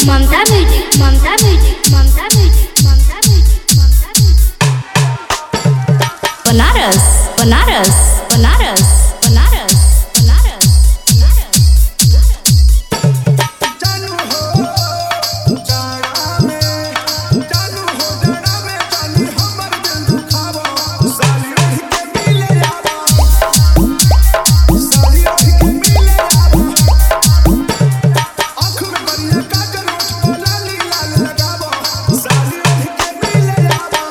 ममता music Mamta music Mamta music Mamta music Mamta music Banaras Banaras Banaras Banaras Banaras जानू हो जाड़ा में जानू हो जाड़ा में जानी हमर दिल दुखावा साली रह के मिले आवा साली रह के मिले आवा आँख में बनिया काजल होठ पे लाली लाल लगावा साली रह के मिले आवा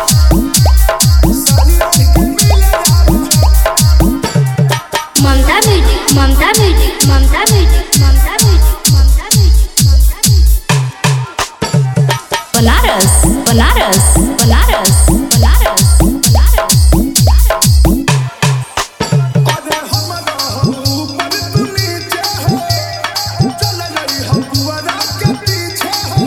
साली रह के मिले आवा Mamta music Mamta music Mamta music Mamta music Mamta music Mamta music Banaras Banaras Banaras Banaras Banaras अरे हमरा हम ऊपर तू नीचे हो चल गई हम पुअरा के पीछे हो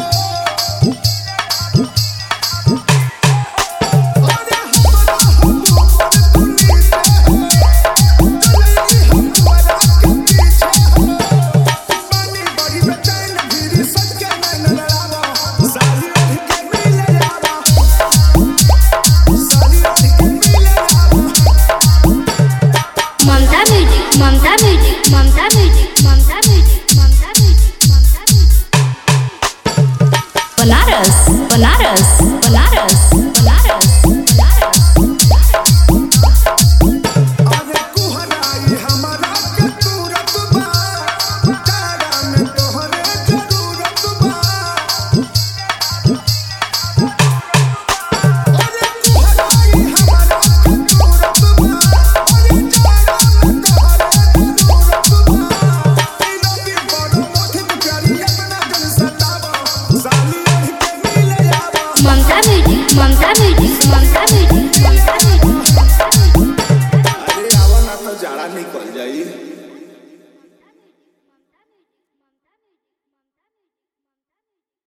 अरे हमरा हम ऊपर तू नीचे हो चल गई हम पुअरा के पीछे हो पानी बड़ी बेचैन भीरी सज के नैन लड़ावा साली रह के मिले आवा साली रह के मिले आवा Mamta music Mamta music Mamta music Mamta music Mamta music Mamta music Banaras Banaras Banaras Banaras Banaras अरे कुहराई हमरा के तुरत बा जाड़ा में तोहरे जरूरत बा अरे कुहराई हमरा के तुरत बा अरे जाड़ा में तोहरे जरूरत बा इनो भी बड़ो मोथिन प्यारी अपना दिल सतावा साली रह के मिले आवा Mamta music Mamta music Mamta music Mamta music अरे आवा ना तो जाड़ा निकल जाई।